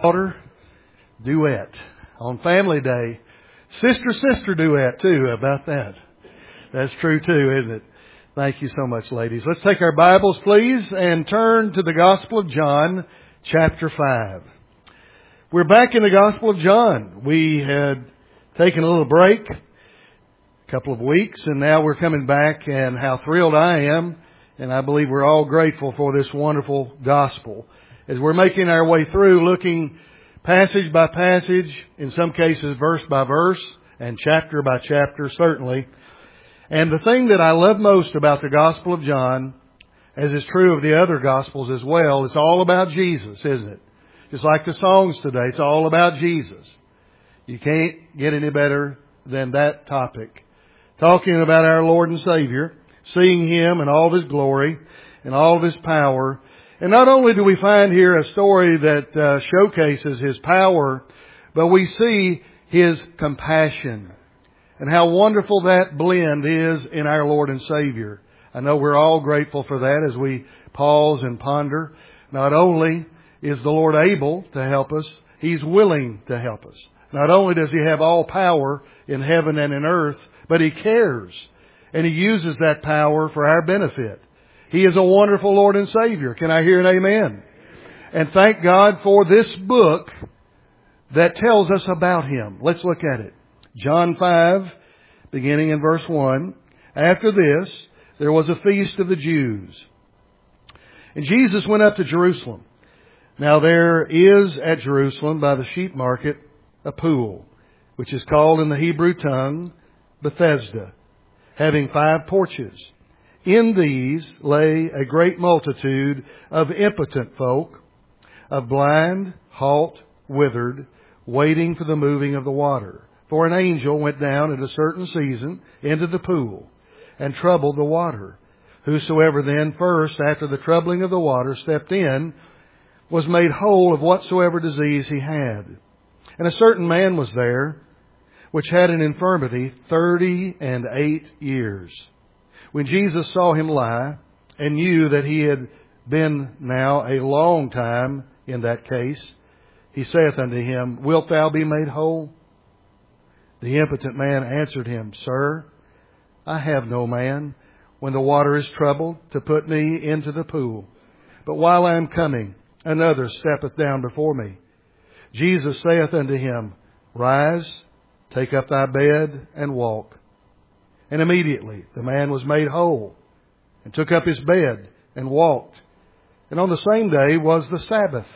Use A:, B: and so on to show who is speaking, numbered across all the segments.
A: Daughter duet on Family Day. Sister duet too. How about that? That's true too, isn't it? Thank you so much, ladies. Let's take our Bibles, please, and turn to the Gospel of John, chapter 5. We're back in the Gospel of John. We had taken a little break, a couple of weeks, and now we're coming back, and how thrilled I am, and I believe we're all grateful for this wonderful Gospel. As we're making our way through, looking passage by passage, in some cases verse by verse, and chapter by chapter, certainly. And the thing that I love most about the Gospel of John, as is true of the other Gospels as well, it's all about Jesus, isn't it? Just like the songs today, it's all about Jesus. You can't get any better than that topic. Talking about our Lord and Savior, seeing Him in all of His glory and all of His power. And not only do we find here a story that showcases His power, but we see His compassion. And how wonderful that blend is in our Lord and Savior. I know we're all grateful for that as we pause and ponder. Not only is the Lord able to help us, He's willing to help us. Not only does He have all power in heaven and in earth, but He cares. And He uses that power for our benefit. He is a wonderful Lord and Savior. Can I hear an amen? And thank God for this book that tells us about Him. Let's look at it. John 5, beginning in verse 1. After this, there was a feast of the Jews. And Jesus went up to Jerusalem. Now there is at Jerusalem by the sheep market a pool, which is called in the Hebrew tongue Bethesda, having 5 porches. In these lay a great multitude of impotent folk, of blind, halt, withered, waiting for the moving of the water. For an angel went down at a certain season into the pool and troubled the water. Whosoever then first, after the troubling of the water, stepped in, was made whole of whatsoever disease he had. And a certain man was there, which had an infirmity 38 years. When Jesus saw him lie, and knew that he had been now a long time in that case, he saith unto him, Wilt thou be made whole? The impotent man answered him, Sir, I have no man, when the water is troubled, to put me into the pool. But while I am coming, another steppeth down before me. Jesus saith unto him, Rise, take up thy bed, and walk. And immediately the man was made whole, and took up his bed, and walked. And on the same day was the Sabbath.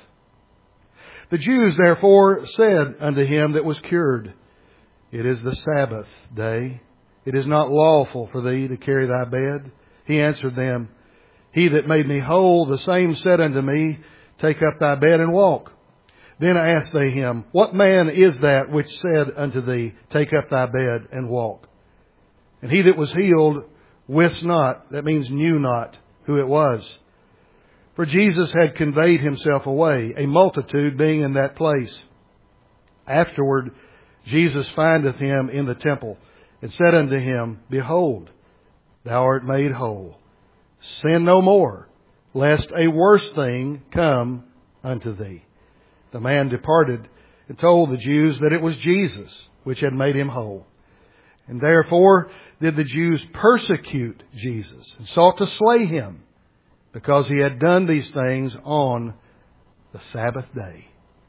A: The Jews therefore said unto him that was cured, It is the Sabbath day. It is not lawful for thee to carry thy bed. He answered them, He that made me whole, the same said unto me, Take up thy bed and walk. Then asked they him, What man is that which said unto thee, Take up thy bed and walk? And he that was healed wist not, that means knew not, who it was. For Jesus had conveyed himself away, a multitude being in that place. Afterward, Jesus findeth him in the temple, and said unto him, Behold, thou art made whole. Sin no more, lest a worse thing come unto thee. The man departed, and told the Jews that it was Jesus which had made him whole. And therefore did the Jews persecute Jesus, and sought to slay him, because he had done these things on the Sabbath day.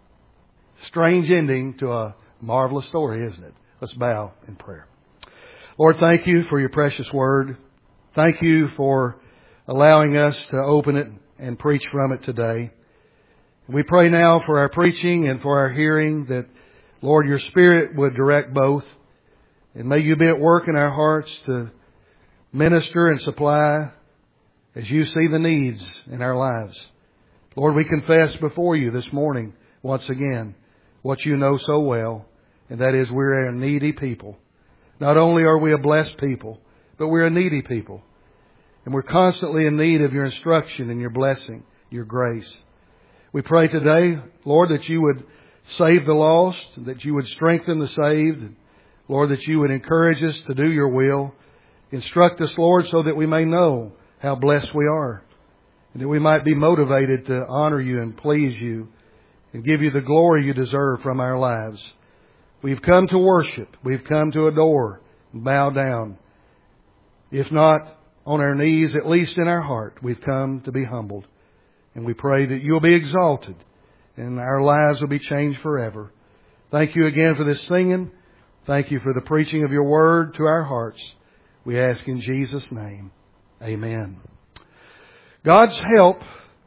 A: Strange ending to a marvelous story, isn't it? Let's bow in prayer. Lord, thank you for your precious word. Thank you for allowing us to open it and preach from it today. We pray now for our preaching and for our hearing that, Lord, your Spirit would direct both. And may you be at work in our hearts to minister and supply as you see the needs in our lives. Lord, we confess before you this morning, once again, what you know so well, and that is we're a needy people. Not only are we a blessed people, but we're a needy people. And we're constantly in need of your instruction and your blessing, your grace. We pray today, Lord, that you would save the lost, that you would strengthen the saved. Lord, that you would encourage us to do your will. Instruct us, Lord, so that we may know how blessed we are, and that we might be motivated to honor you and please you and give you the glory you deserve from our lives. We've come to worship. We've come to adore and bow down. If not on our knees, at least in our heart, we've come to be humbled. And we pray that you'll be exalted and our lives will be changed forever. Thank you again for this singing. Thank you for the preaching of your word to our hearts. We ask in Jesus' name. Amen. God's help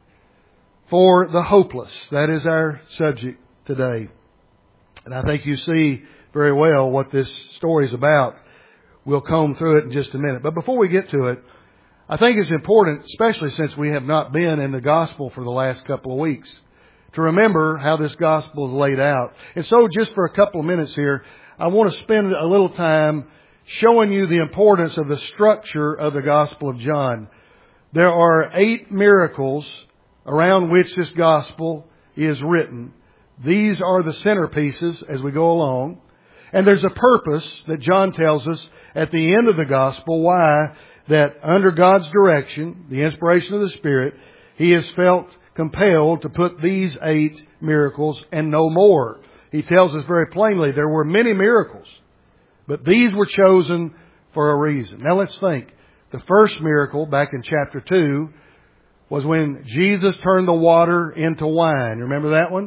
A: for the hopeless. That is our subject today. And I think you see very well what this story is about. We'll comb through it in just a minute. But before we get to it, I think it's important, especially since we have not been in the gospel for the last couple of weeks, to remember how this gospel is laid out. And so just for a couple of minutes here, I want to spend a little time showing you the importance of the structure of the Gospel of John. There are 8 miracles around which this gospel is written. These are the centerpieces as we go along. And there's a purpose that John tells us at the end of the gospel why that under God's direction, the inspiration of the Spirit, He has felt compelled to put these 8 miracles and no more. He tells us very plainly there were many miracles, but these were chosen for a reason. Now let's think. The first miracle back in chapter 2 was when Jesus turned the water into wine. Remember that one?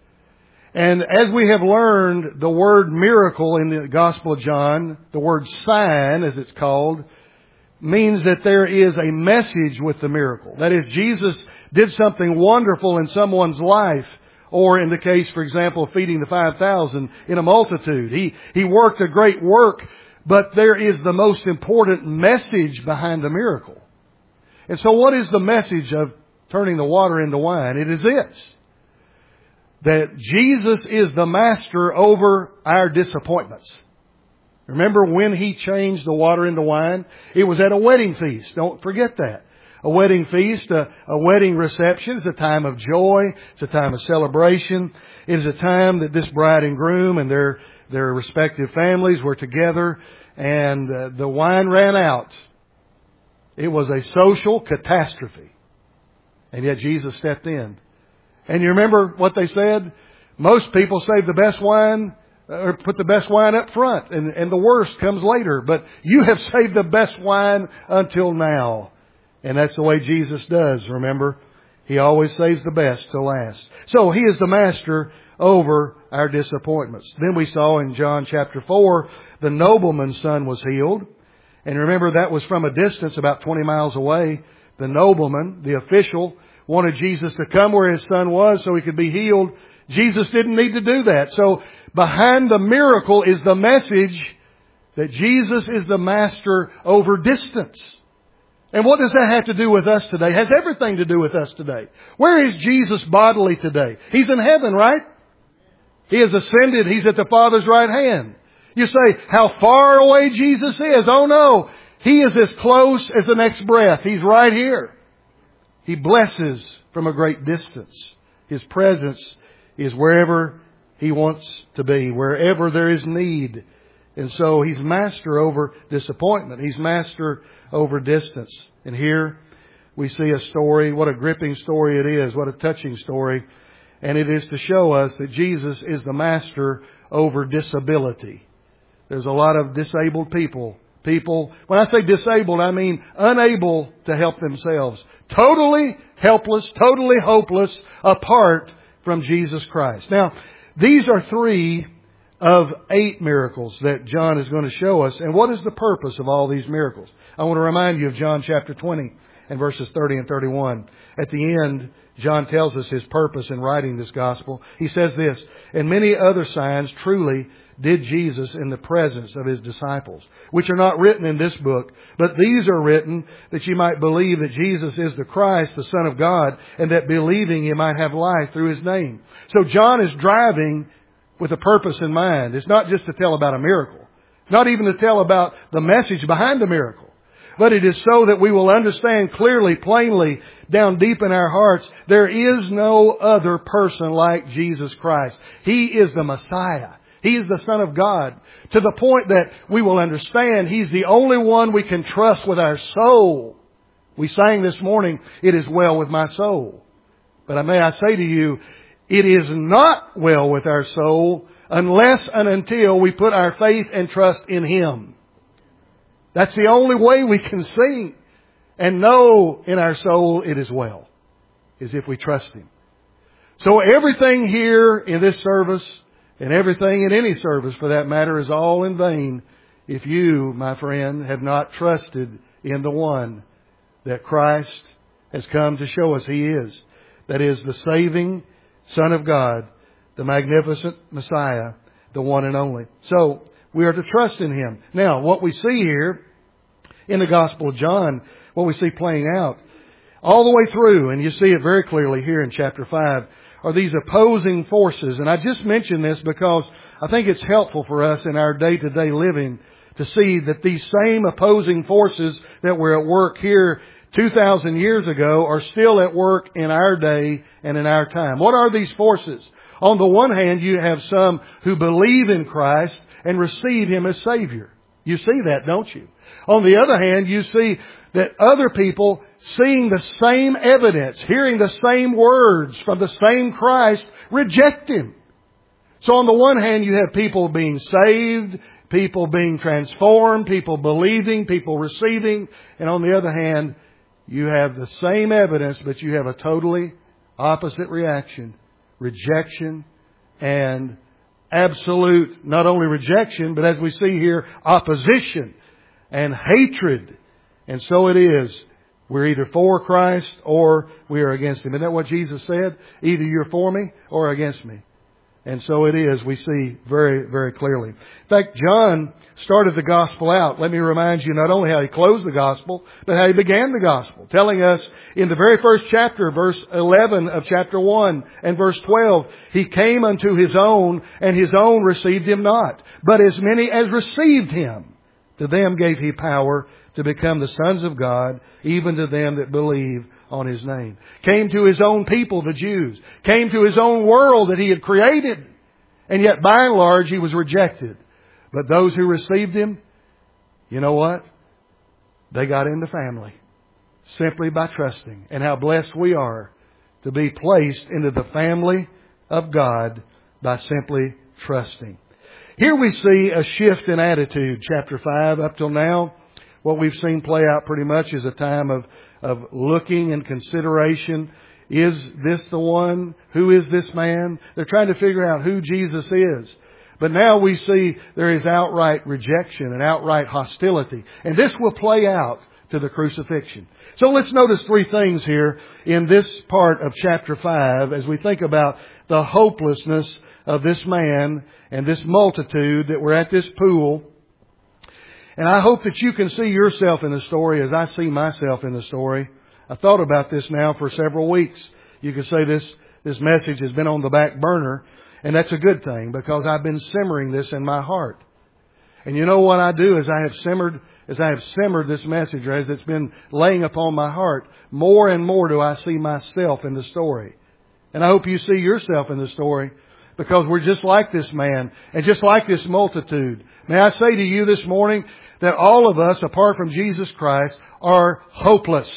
A: And as we have learned, the word miracle in the Gospel of John, the word sign as it's called, means that there is a message with the miracle. That is, Jesus did something wonderful in someone's life. Or in the case, for example, of feeding the 5,000 in a multitude. He worked a great work, but there is the most important message behind the miracle. And so what is the message of turning the water into wine? It is this: that Jesus is the master over our disappointments. Remember when He changed the water into wine? It was at a wedding feast. Don't forget that. A wedding feast, a wedding reception is a time of joy. It's a time of celebration. It is a time that this bride and groom and their respective families were together, and the wine ran out. It was a social catastrophe. And yet Jesus stepped in. And you remember what they said? Most people save the best wine, or put the best wine up front, and the worst comes later. But you have saved the best wine until now. And that's the way Jesus does, remember? He always saves the best to last. So He is the master over our disappointments. Then we saw in John chapter 4, the nobleman's son was healed. And remember, that was from a distance about 20 miles away. The nobleman, the official, wanted Jesus to come where his son was so he could be healed. Jesus didn't need to do that. So behind the miracle is the message that Jesus is the master over distance. And what does that have to do with us today? It has everything to do with us today. Where is Jesus bodily today? He's in heaven, right? He has ascended. He's at the Father's right hand. You say, how far away Jesus is? Oh no. He is as close as the next breath. He's right here. He blesses from a great distance. His presence is wherever He wants to be, wherever there is need. And so He's master over disappointment. He's master over distance. And here we see a story. What a gripping story it is. What a touching story. And it is to show us that Jesus is the master over disability. There's a lot of disabled people. When I say disabled, I mean unable to help themselves. Totally helpless, totally hopeless, apart from Jesus Christ. Now, these are 3 of 8 miracles that John is going to show us. And what is the purpose of all these miracles? I want to remind you of John chapter 20 and verses 30 and 31. At the end, John tells us his purpose in writing this gospel. He says this, "And many other signs truly did Jesus in the presence of His disciples, which are not written in this book, but these are written that you might believe that Jesus is the Christ, the Son of God, and that believing you might have life through His name." So John is driving with a purpose in mind. It's not just to tell about a miracle, not even to tell about the message behind the miracle, but it is so that we will understand clearly, plainly, down deep in our hearts, there is no other person like Jesus Christ. He is the Messiah. He is the Son of God, to the point that we will understand He's the only one we can trust with our soul. We sang this morning, "It is well with my soul." But may I say to you, it is not well with our soul unless and until we put our faith and trust in Him. That's the only way we can see and know in our soul it is well, is if we trust Him. So everything here in this service, and everything in any service for that matter, is all in vain if you, my friend, have not trusted in the one that Christ has come to show us He is. That is the saving Son of God, the magnificent Messiah, the one and only. So we are to trust in Him. Now, what we see here in the Gospel of John, what we see playing out all the way through, and you see it very clearly here in chapter 5, are these opposing forces. And I just mention this because I think it's helpful for us in our day-to-day living to see that these same opposing forces that were at work here 2,000 years ago are still at work in our day and in our time. What are these forces? On the one hand, you have some who believe in Christ and receive Him as Savior. You see that, don't you? On the other hand, you see that other people, seeing the same evidence, hearing the same words from the same Christ, reject Him. So on the one hand, you have people being saved, people being transformed, people believing, people receiving. And on the other hand, you have the same evidence, but you have a totally opposite reaction. Rejection and absolute, not only rejection, but as we see here, opposition and hatred. And so it is. We're either for Christ or we are against Him. Isn't that what Jesus said? Either you're for me or against me. And so it is, we see very, very clearly. In fact, John started the Gospel out. Let me remind you not only how he closed the Gospel, but how he began the Gospel. Telling us in the very first chapter, verse 11 of chapter 1 and verse 12, He came unto His own, and His own received Him not. But as many as received Him, to them gave He power to become the sons of God, even to them that believe on His name. Came to His own people, the Jews. Came to His own world that He had created. And yet, by and large, He was rejected. But those who received Him, you know what? They got in the family. Simply by trusting. And how blessed we are to be placed into the family of God by simply trusting. Here we see a shift in attitude. Chapter 5 up till now, what we've seen play out pretty much is a time of looking and consideration. Is this the one? Who is this man? They're trying to figure out who Jesus is. But now we see there is outright rejection and outright hostility. And this will play out to the crucifixion. So let's notice three things here in this part of chapter 5 as we think about the hopelessness of this man and this multitude that were at this pool. And I hope that you can see yourself in the story as I see myself in the story. I thought about this now for several weeks. You could say this message has been on the back burner, and that's a good thing because I've been simmering this in my heart. And you know what I do as I have simmered this message, or as it's been laying upon my heart, more and more do I see myself in the story. And I hope you see yourself in the story because we're just like this man and just like this multitude. May I say to you this morning that all of us, apart from Jesus Christ, are hopeless.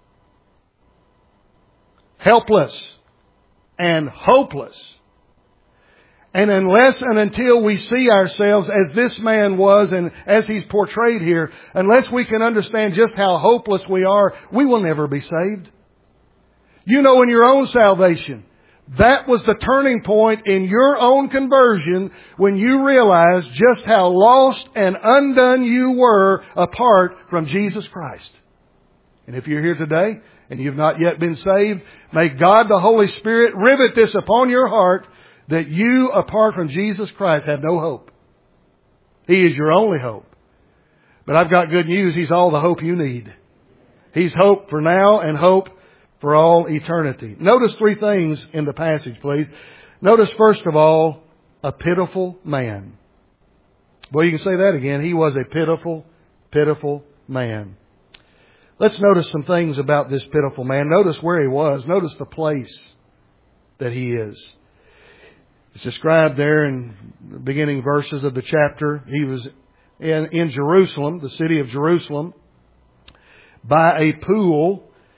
A: Helpless and hopeless. And unless and until we see ourselves as this man was and as he's portrayed here, unless we can understand just how hopeless we are, we will never be saved. You know, in your own salvation, that was the turning point in your own conversion when you realized just how lost and undone you were apart from Jesus Christ. And if you're here today and you've not yet been saved, may God the Holy Spirit rivet this upon your heart that you, apart from Jesus Christ, have no hope. He is your only hope. But I've got good news. He's all the hope you need. He's hope for now and hope for all eternity. Notice three things in the passage, please. Notice, first of all, a pitiful man. Well, you can say that again. He was a pitiful, pitiful man. Let's notice some things about this pitiful man. Notice where he was. Notice the place that he is. It's described there in the beginning verses of the chapter. He was in Jerusalem, the city of Jerusalem, by a pool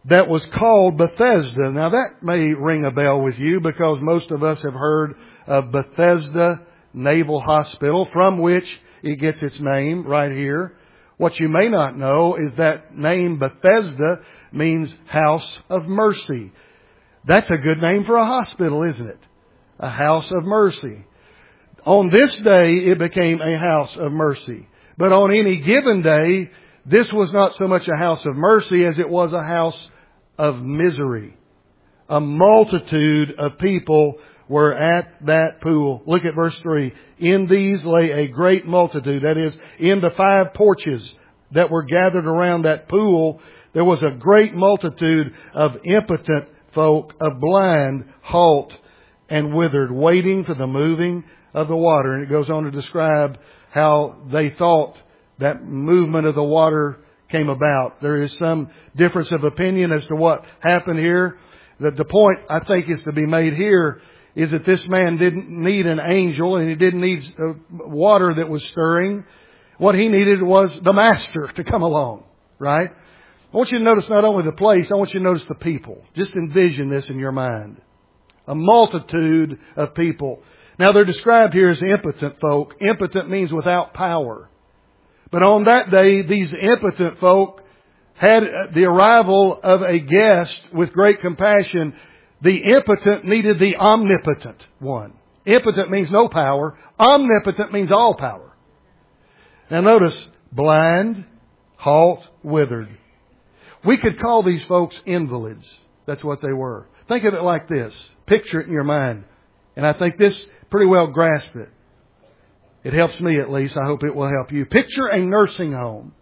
A: that was called Bethesda. Now that may ring a bell with you because most of us have heard of Bethesda Naval Hospital, from which it gets its name right here. What you may not know is that name Bethesda means house of mercy. That's a good name for a hospital, isn't it? A house of mercy. On this day, it became a house of mercy. But on any given day, this was not so much a house of mercy as it was a house of misery. A multitude of people were at that pool. Look at verse 3. In these lay a great multitude. That is, in the 5 porches that were gathered around that pool, there was a great multitude of impotent folk, of blind, halt, and withered, waiting for the moving of the water. And it goes on to describe how they thought that movement of the water came about. There is some difference of opinion as to what happened here. The point, I think, is to be made here is that this man didn't need an angel and he didn't need water that was stirring. What he needed was the master to come along, right? I want you to notice not only the place, I want you to notice the people. Just envision this in your mind. A multitude of people. Now they're described here as impotent folk. Impotent means without power. But on that day, these impotent folk had the arrival of a guest with great compassion. The impotent needed the omnipotent one. Impotent means no power. Omnipotent means all power. Now notice, blind, halt, withered. We could call these folks invalids. That's what they were. Think of it like this. Picture it in your mind. And I think this pretty well grasps it. It helps me at least. I hope it will help you. Picture a nursing home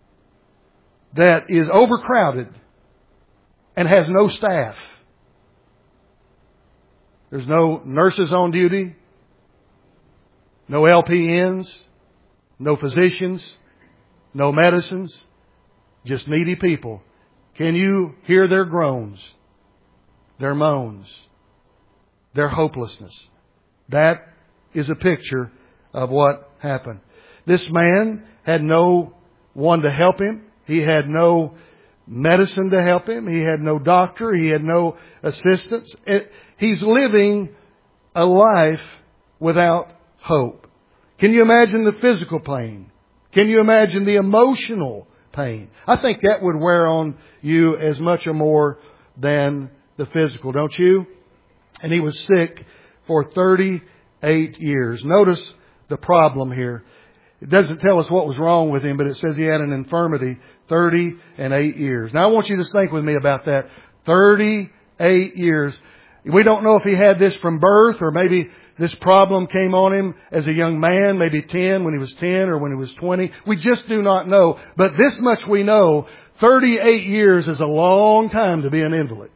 A: that is overcrowded and has no staff. There's no nurses on duty, no LPNs, no physicians, no medicines, just needy people. Can you hear their groans, their moans, their hopelessness? That is a picture of what happened. This man had no one to help him. He had no medicine to help him. He had no doctor. He had no assistance. He's living a life without hope. Can you imagine the physical pain? Can you imagine the emotional pain? I think that would wear on you as much or more than the physical, don't you? And he was sick for 38 years. Notice the problem here. It doesn't tell us what was wrong with him, but it says he had an infirmity 38 years. Now I want you to think with me about that. 38 years. We don't know if he had this from birth or maybe this problem came on him as a young man, maybe 10, when he was 10 or when he was 20. We just do not know. But this much we know, 38 years is a long time to be an invalid.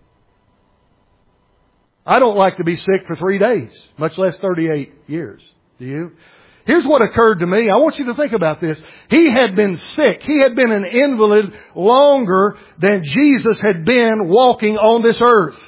A: I don't like to be sick for 3 days, much less 38 years. Do you? Here's what occurred to me. I want you to think about this. He had been sick. He had been an invalid longer than Jesus had been walking on this earth.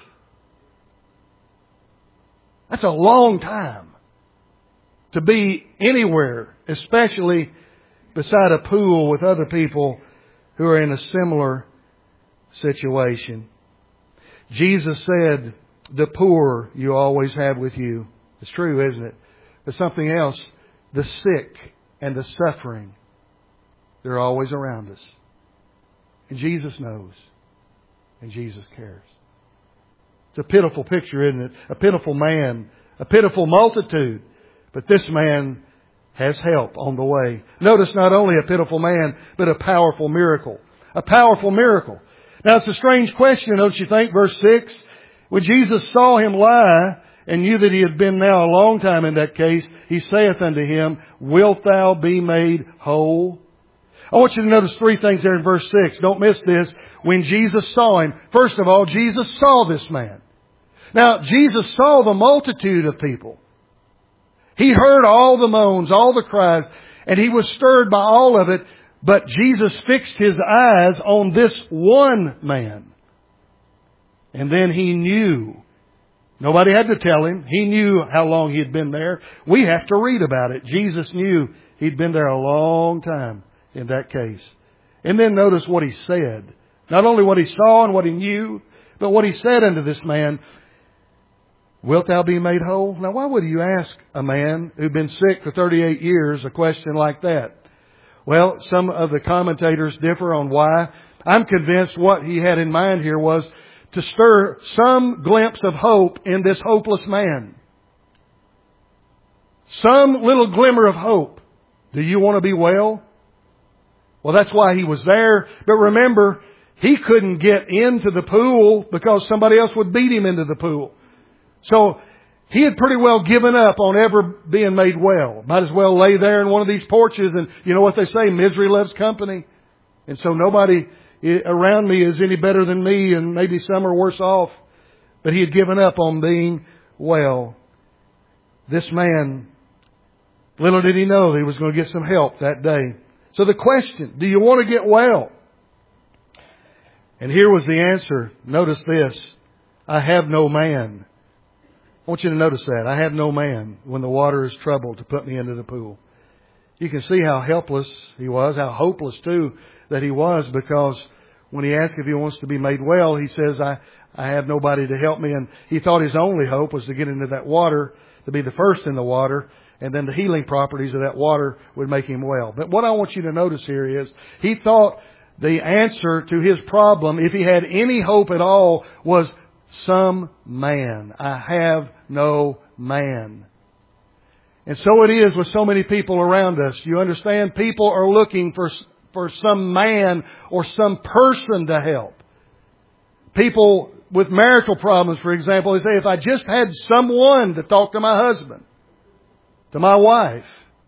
A: That's a long time to be anywhere, especially beside a pool with other people who are in a similar situation. Jesus said, the poor you always have with you. It's true, isn't it? But something else, the sick and the suffering, they're always around us. And Jesus knows. And Jesus cares. It's a pitiful picture, isn't it? A pitiful man, a pitiful multitude. But this man has help on the way. Notice not only a pitiful man, but a powerful miracle. A powerful miracle. Now it's a strange question, don't you think? Verse 6. When Jesus saw him lie and knew that he had been now a long time in that case, he saith unto him, wilt thou be made whole? I want you to notice 3 things there in verse 6. Don't miss this. When Jesus saw him, first of all, Jesus saw this man. Now, Jesus saw the multitude of people. He heard all the moans, all the cries, and he was stirred by all of it. But Jesus fixed his eyes on this one man. And then he knew. Nobody had to tell him. He knew how long he had been there. We have to read about it. Jesus knew he'd been there a long time in that case. And then notice what he said. Not only what he saw and what he knew, but what he said unto this man, wilt thou be made whole? Now, why would you ask a man who'd been sick for 38 years a question like that? Well, some of the commentators differ on why. I'm convinced what he had in mind here was to stir some glimpse of hope in this hopeless man. Some little glimmer of hope. Do you want to be well? Well, that's why he was there. But remember, he couldn't get into the pool because somebody else would beat him into the pool. So he had pretty well given up on ever being made well. Might as well lay there in one of these porches, and you know what they say, misery loves company. And so nobody around me is any better than me, and maybe some are worse off. But he had given up on being well. This man, little did he know that he was going to get some help that day. So the question, do you want to get well? And here was the answer. Notice this. I have no man. I want you to notice that. I have no man when the water is troubled to put me into the pool. You can see how helpless he was, how hopeless too that he was, because when he asked if he wants to be made well, he says, I have nobody to help me. And he thought his only hope was to get into that water, to be the first in the water, and then the healing properties of that water would make him well. But what I want you to notice here is he thought the answer to his problem, if he had any hope at all, was some man. I have no man. And so it is with so many people around us. You understand? People are looking for some man or some person to help. People with marital problems, for example, they say, if I just had someone to talk to my husband, to my wife.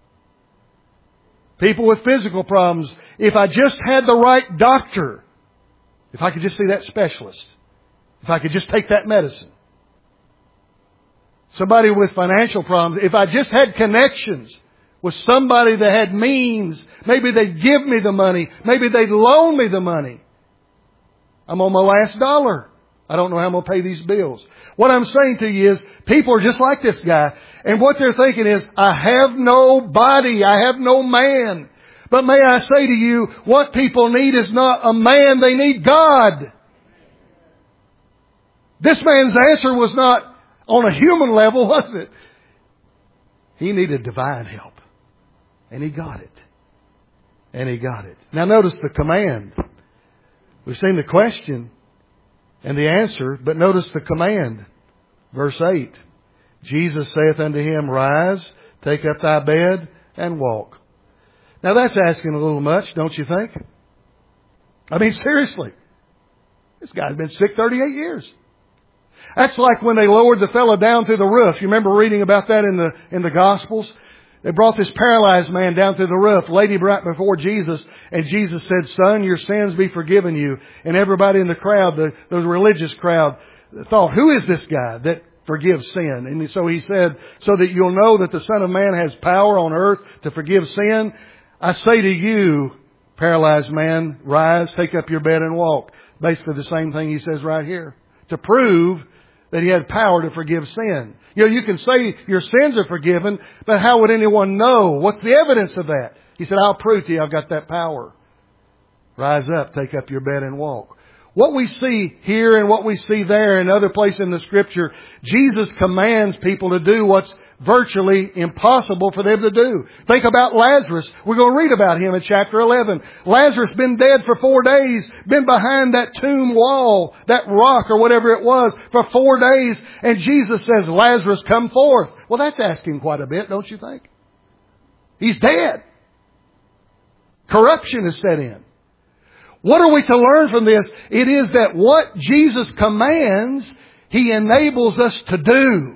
A: People with physical problems, if I just had the right doctor, if I could just see that specialist, if I could just take that medicine. Somebody with financial problems, if I just had connections with somebody that had means, maybe they'd give me the money, maybe they'd loan me the money. I'm on my last dollar. I don't know how I'm going to pay these bills. What I'm saying to you is, people are just like this guy. And what they're thinking is, I have nobody. I have no man. But may I say to you, what people need is not a man. They need God. This man's answer was not on a human level, was it? He needed divine help. And he got it. And he got it. Now notice the command. We've seen the question and the answer, but notice the command. Verse 8. Jesus saith unto him, rise, take up thy bed, and walk. Now that's asking a little much, don't you think? I mean, seriously. This guy's been sick 38 years. That's like when they lowered the fellow down through the roof. You remember reading about that in the Gospels? They brought this paralyzed man down through the roof, laid him right before Jesus, and Jesus said, son, your sins be forgiven you. And everybody in the crowd, the religious crowd, thought, who is this guy that forgives sin? And so he said, so that you'll know that the Son of Man has power on earth to forgive sin, I say to you, paralyzed man, rise, take up your bed and walk. Basically the same thing he says right here. To prove that he had power to forgive sin. You know, you can say your sins are forgiven, but how would anyone know? What's the evidence of that? He said, I'll prove to you I've got that power. Rise up, take up your bed and walk. What we see here and what we see there and other places in the Scripture, Jesus commands people to do what's virtually impossible for them to do. Think about Lazarus. We're going to read about him in chapter 11. Lazarus been dead for 4 days, been behind that tomb wall, that rock or whatever it was, for 4 days. And Jesus says, Lazarus, come forth. Well, that's asking quite a bit, don't you think? He's dead. Corruption is set in. What are we to learn from this? It is that what Jesus commands, He enables us to do.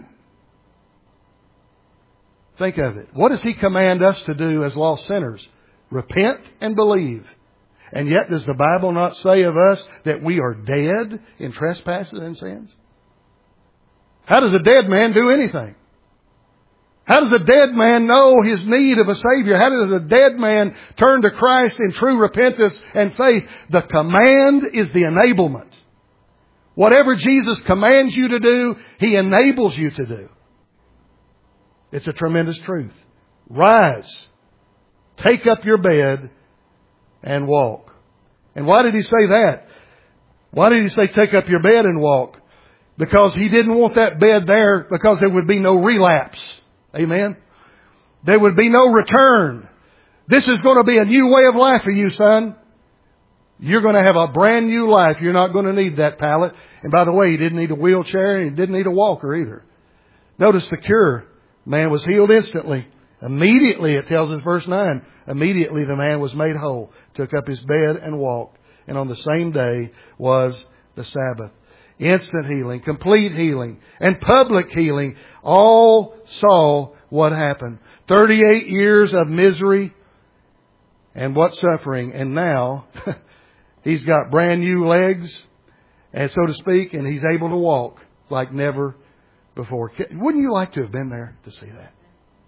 A: Think of it. What does He command us to do as lost sinners? Repent and believe. And yet does the Bible not say of us that we are dead in trespasses and sins? How does a dead man do anything? How does a dead man know his need of a Savior? How does a dead man turn to Christ in true repentance and faith? The command is the enablement. Whatever Jesus commands you to do, He enables you to do. It's a tremendous truth. Rise, take up your bed, and walk. And why did He say that? Why did He say take up your bed and walk? Because He didn't want that bed there because there would be no relapse. Amen? There would be no return. This is going to be a new way of life for you, son. You're going to have a brand new life. You're not going to need that pallet. And by the way, he didn't need a wheelchair and he didn't need a walker either. Notice the cure. Man was healed instantly. Immediately, it tells us verse 9, immediately the man was made whole, took up his bed and walked. And on the same day was the Sabbath. Instant healing, complete healing, and public healing. All saw what happened. 38 years of misery and what suffering. And now he's got brand new legs, and so to speak, and he's able to walk like never before. Wouldn't you like to have been there to see that?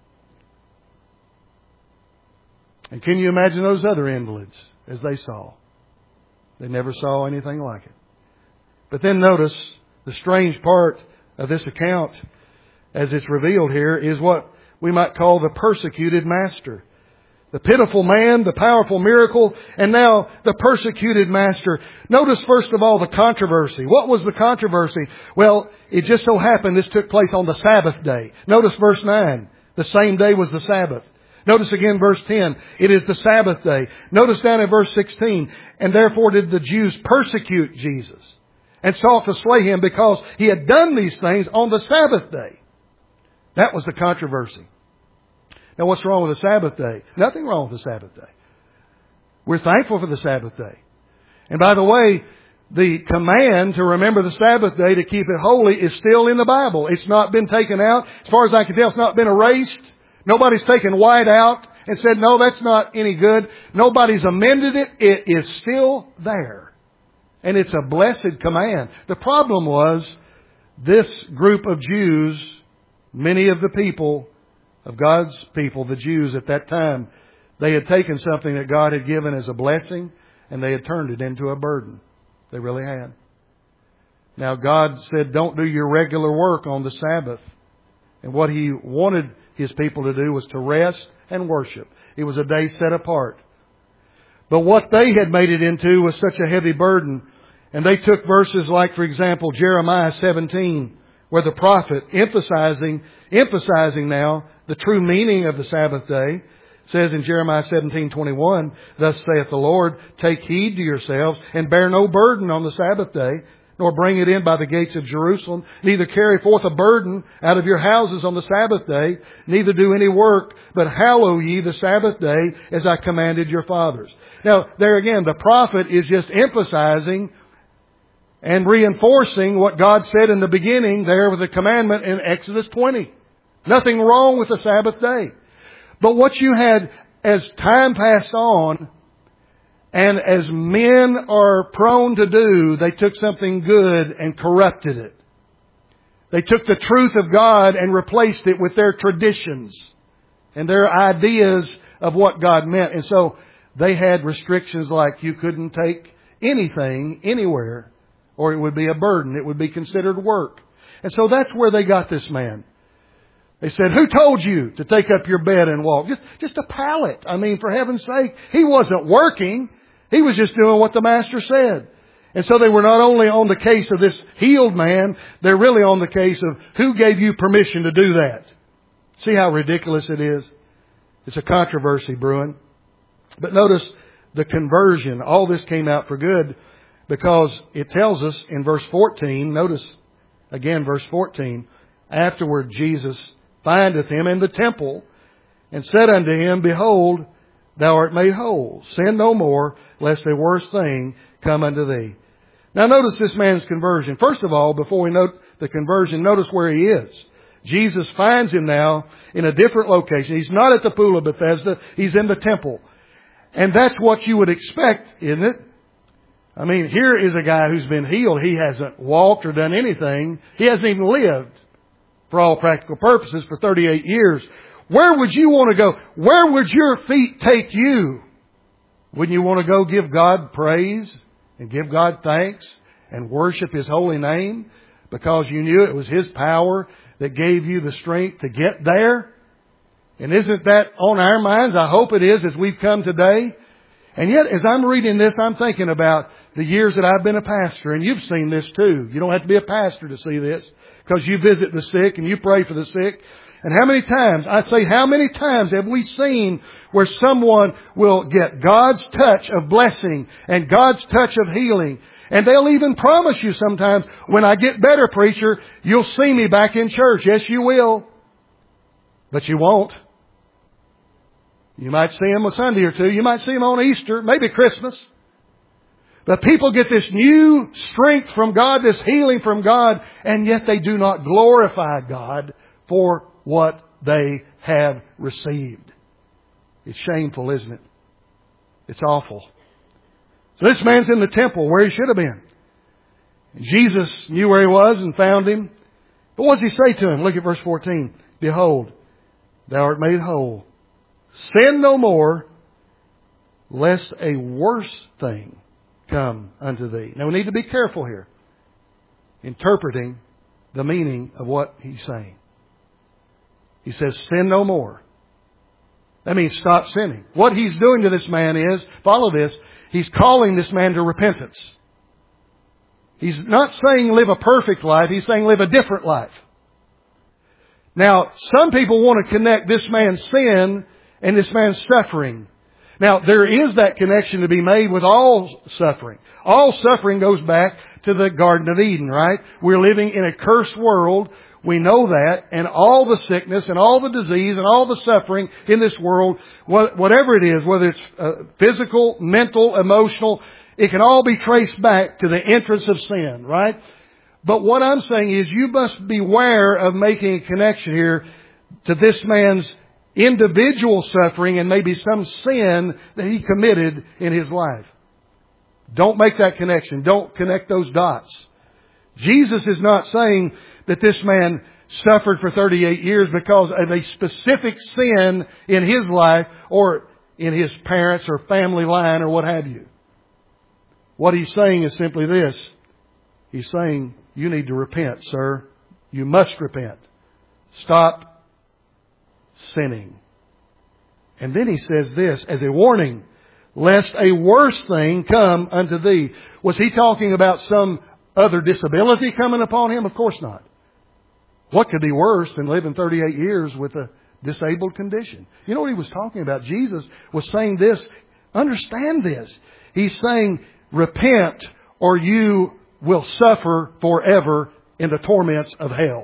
A: And can you imagine those other invalids as they saw? They never saw anything like it. But then notice the strange part of this account as it's revealed here is what we might call the persecuted master. The pitiful man, the powerful miracle, and now the persecuted master. Notice first of all the controversy. What was the controversy? Well, it just so happened this took place on the Sabbath day. Notice verse 9. The same day was the Sabbath. Notice again verse 10. It is the Sabbath day. Notice down in verse 16. And therefore did the Jews persecute Jesus and sought to slay Him because He had done these things on the Sabbath day. That was the controversy. Now what's wrong with the Sabbath day? Nothing wrong with the Sabbath day. We're thankful for the Sabbath day. And by the way, the command to remember the Sabbath day, to keep it holy, is still in the Bible. It's not been taken out. As far as I can tell, it's not been erased. Nobody's taken white out and said, no, that's not any good. Nobody's amended it. It is still there. And it's a blessed command. The problem was this group of Jews, many of the people of God's people, the Jews at that time, they had taken something that God had given as a blessing and they had turned it into a burden. They really had. Now God said, don't do your regular work on the Sabbath. And what He wanted His people to do was to rest and worship. It was a day set apart. But what they had made it into was such a heavy burden. And they took verses like, for example, Jeremiah 17, where the prophet, emphasizing now the true meaning of the Sabbath day, says in Jeremiah 17:21, thus saith the Lord, take heed to yourselves and bear no burden on the Sabbath day, nor bring it in by the gates of Jerusalem, neither carry forth a burden out of your houses on the Sabbath day, neither do any work, but hallow ye the Sabbath day as I commanded your fathers. Now, there again, the prophet is just emphasizing and reinforcing what God said in the beginning there with the commandment in Exodus 20. Nothing wrong with the Sabbath day. But what you had as time passed on, and as men are prone to do, they took something good and corrupted it. They took the truth of God and replaced it with their traditions and their ideas of what God meant. And so they had restrictions like you couldn't take anything anywhere, or it would be a burden. It would be considered work. And so that's where they got this man. They said, who told you to take up your bed and walk? Just a pallet. I mean, for heaven's sake, he wasn't working. He was just doing what the master said. And so they were not only on the case of this healed man, they're really on the case of who gave you permission to do that. See how ridiculous it is? It's a controversy brewing. But notice the conversion. All this came out for good because it tells us in verse 14, notice again verse 14, afterward Jesus findeth him in the temple and said unto him, behold, thou art made whole. Sin no more, lest a worse thing come unto thee. Now notice this man's conversion. First of all, before we note the conversion, notice where he is. Jesus finds him now in a different location. He's not at the pool of Bethesda. He's in the temple. And that's what you would expect, isn't it? I mean, here is a guy who's been healed. He hasn't walked or done anything. He hasn't even lived, for all practical purposes, for 38 years. Where would you want to go? Where would your feet take you? Wouldn't you want to go give God praise and give God thanks and worship His holy name because you knew it was His power that gave you the strength to get there? And isn't that on our minds? I hope it is as we've come today. And yet, as I'm reading this, I'm thinking about the years that I've been a pastor, and you've seen this too. You don't have to be a pastor to see this, because you visit the sick and you pray for the sick. And how many times have we seen where someone will get God's touch of blessing and God's touch of healing? And they'll even promise you sometimes, when I get better, preacher, you'll see me back in church. Yes, you will. But you won't. You might see him a Sunday or two. You might see him on Easter, maybe Christmas. But people get this new strength from God, this healing from God, and yet they do not glorify God for what they have received. It's shameful, isn't it? It's awful. So this man's in the temple where he should have been. And Jesus knew where he was and found him. But what does he say to him? Look at verse 14. Behold, thou art made whole. Sin no more, lest a worse thing come unto thee. Now we need to be careful here, interpreting the meaning of what he's saying. He says, sin no more. That means stop sinning. What he's doing to this man is, follow this, he's calling this man to repentance. He's not saying live a perfect life, he's saying live a different life. Now, some people want to connect this man's sin and this man's suffering. Now, there is that connection to be made with all suffering. All suffering goes back to the Garden of Eden, right? We're living in a cursed world. We know that. And all the sickness and all the disease and all the suffering in this world, whatever it is, whether it's physical, mental, emotional, it can all be traced back to the entrance of sin, right? But what I'm saying is you must beware of making a connection here to this man's individual suffering and maybe some sin that he committed in his life. Don't make that connection. Don't connect those dots. Jesus is not saying that this man suffered for 38 years because of a specific sin in his life or in his parents or family line or what have you. What he's saying is simply this. He's saying, you need to repent, sir. You must repent. Stop sinning. And then he says this as a warning, lest a worse thing come unto thee. Was he talking about some other disability coming upon him? Of course not. What could be worse than living 38 years with a disabled condition? You know what he was talking about? Jesus was saying this. Understand this. He's saying, repent or you will suffer forever in the torments of hell.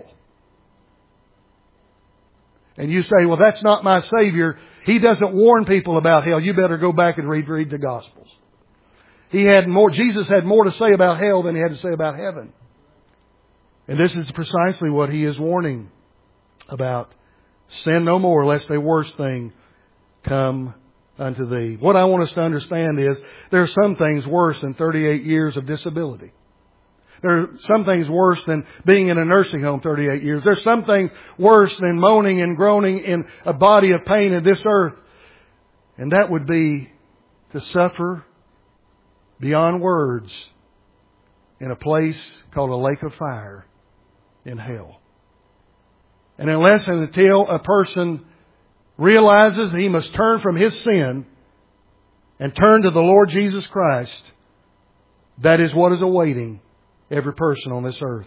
A: And you say, well, that's not my Savior. He doesn't warn people about hell. You better go back and read the Gospels. Jesus had more to say about hell than he had to say about heaven. And this is precisely what he is warning about. Sin no more, lest a worse thing come unto thee. What I want us to understand is there are some things worse than 38 years of disability. There are some things worse than being in a nursing home 38 years. There's some things worse than moaning and groaning in a body of pain in this earth. And that would be to suffer beyond words in a place called a lake of fire in hell. And unless and until a person realizes that he must turn from his sin and turn to the Lord Jesus Christ, that is what is awaiting every person on this earth.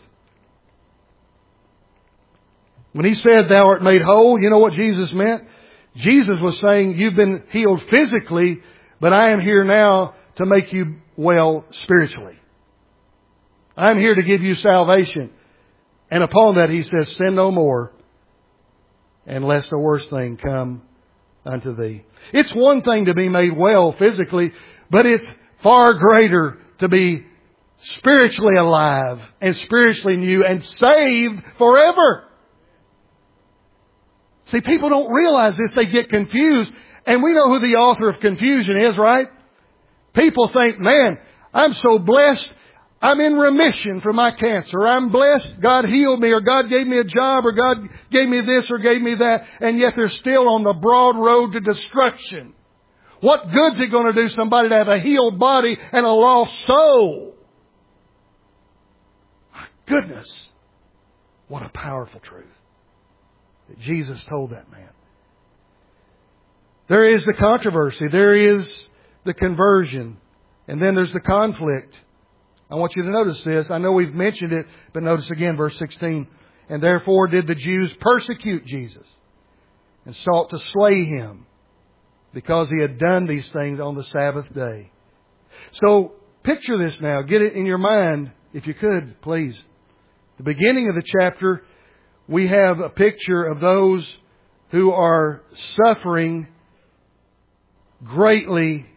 A: When he said, thou art made whole, you know what Jesus meant? Jesus was saying, you've been healed physically, but I am here now to make you well spiritually. I'm here to give you salvation. And upon that he says, sin no more, and lest the worst thing come unto thee. It's one thing to be made well physically, but it's far greater to be spiritually alive and spiritually new and saved forever. See, people don't realize this. They get confused. And we know who the author of confusion is, right? People think, man, I'm so blessed. I'm in remission from my cancer. I'm blessed. God healed me, or God gave me a job, or God gave me this or gave me that. And yet they're still on the broad road to destruction. What good's it going to do somebody to have a healed body and a lost soul? My goodness. What a powerful truth that Jesus told that man. There is the controversy. There is the conversion. And then there's the conflict. I want you to notice this. I know we've mentioned it, but notice again verse 16. And therefore did the Jews persecute Jesus and sought to slay Him because He had done these things on the Sabbath day. So picture this now. Get it in your mind, if you could, please. The beginning of the chapter, we have a picture of those who are suffering greatly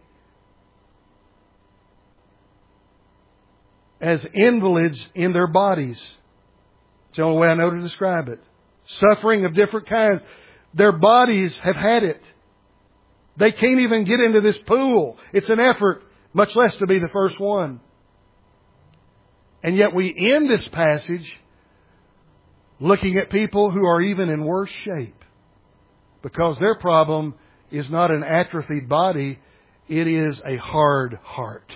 A: as invalids in their bodies. It's the only way I know to describe it. Suffering of different kinds. Their bodies have had it. They can't even get into this pool. It's an effort, much less to be the first one. And yet we end this passage looking at people who are even in worse shape. Because their problem is not an atrophied body. It is a hard heart.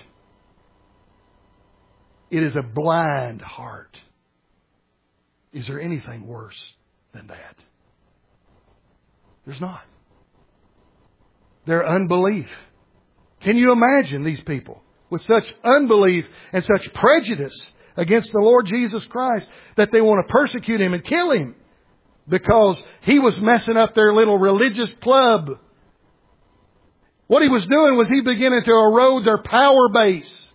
A: It is a blind heart. Is there anything worse than that? There's not. Their unbelief. Can you imagine these people with such unbelief and such prejudice against the Lord Jesus Christ that they want to persecute Him and kill Him because He was messing up their little religious club? What He was doing was He beginning to erode their power base.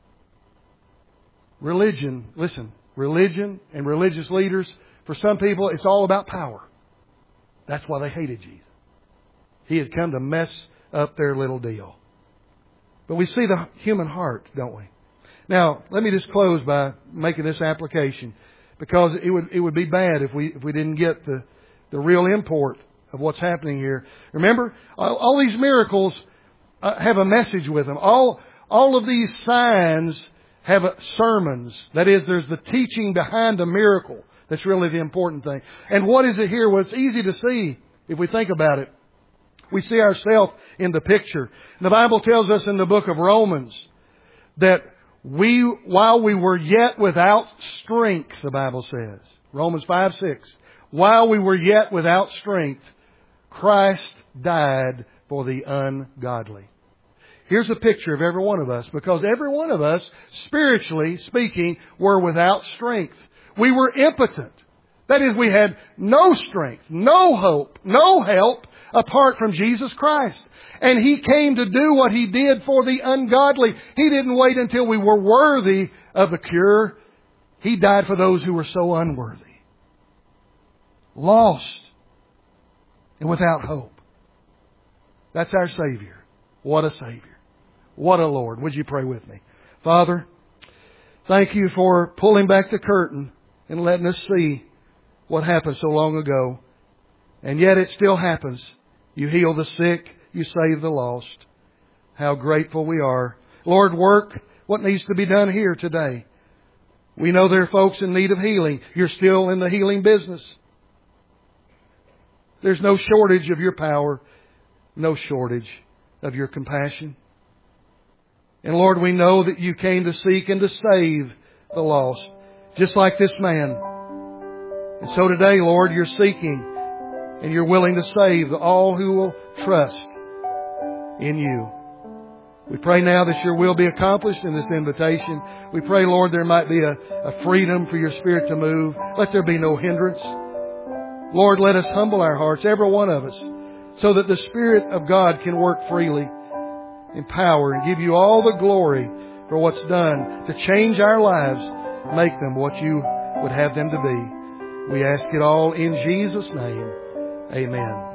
A: Religion, listen, religion and religious leaders, for some people, it's all about power. That's why they hated Jesus. He had come to mess up their little deal. But we see the human heart, don't we? Now, let me just close by making this application, because it would be bad if we didn't get the real import of what's happening here. Remember, all these miracles have a message with them. All of these signs have sermons. That is, there's the teaching behind the miracle. That's really the important thing. And what is it here? Well, it's easy to see if we think about it. We see ourselves in the picture. The Bible tells us in the book of Romans that while we were yet without strength, the Bible says, Romans 5:6, while we were yet without strength, Christ died for the ungodly. Here's a picture of every one of us, because every one of us, spiritually speaking, were without strength. We were impotent. That is, we had no strength, no hope, no help apart from Jesus Christ. And He came to do what He did for the ungodly. He didn't wait until we were worthy of the cure. He died for those who were so unworthy, lost, and without hope. That's our Savior. What a Savior. What a Lord. Would you pray with me? Father, thank You for pulling back the curtain and letting us see what happened so long ago. And yet it still happens. You heal the sick. You save the lost. How grateful we are. Lord, work what needs to be done here today. We know there are folks in need of healing. You're still in the healing business. There's no shortage of Your power. No shortage of Your compassion. And Lord, we know that You came to seek and to save the lost, just like this man. And so today, Lord, You're seeking and You're willing to save all who will trust in You. We pray now that Your will be accomplished in this invitation. We pray, Lord, there might be a freedom for Your Spirit to move. Let there be no hindrance. Lord, let us humble our hearts, every one of us, so that the Spirit of God can work freely in power and give You all the glory for what's done to change our lives, make them what You would have them to be. We ask it all in Jesus' name. Amen.